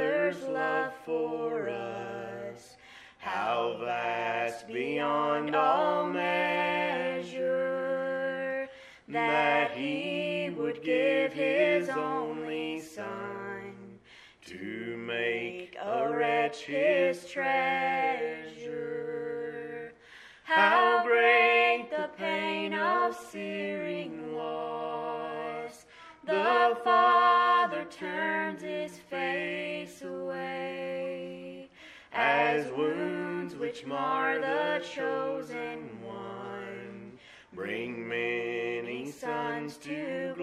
Father's love for us, how vast beyond all measure, that he would give his only Son to make a wretch his treasure. How great the pain of searing loss! The Father turns his face away, as wounds which mar the chosen one bring many sons to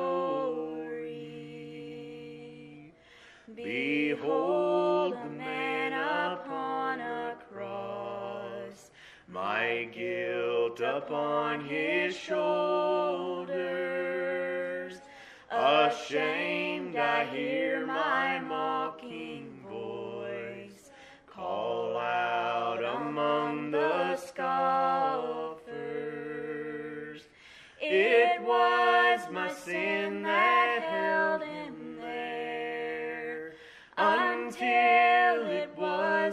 glory. Behold the man upon a cross, my guilt upon his shoulders. Ashamed I hear my mocking voice call out among the scoffers. It was my sin that held him there until it was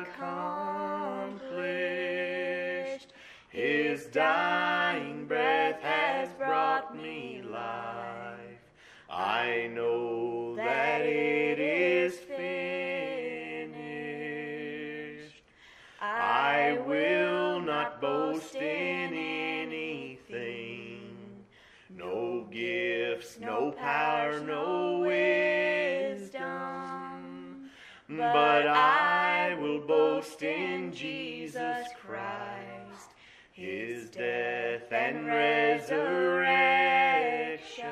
accomplished. His dying breath has brought me life. I know that it is finished. I will not boast in anything, no gifts, no power, no wisdom, but I will boast in Jesus Christ, his death and resurrection.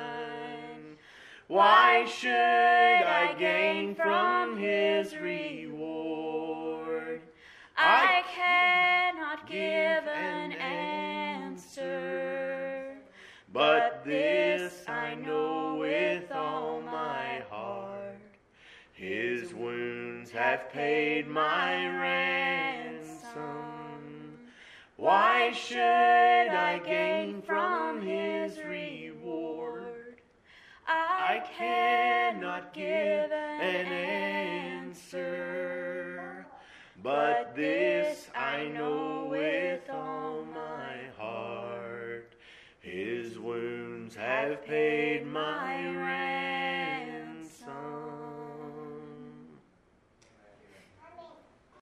Why should I gain from his reward? I cannot give an answer, but this I know with all my heart: his wounds have paid my ransom. Why should I gain from his reward? I cannot give an answer, but this I know with all my heart: his wounds have paid my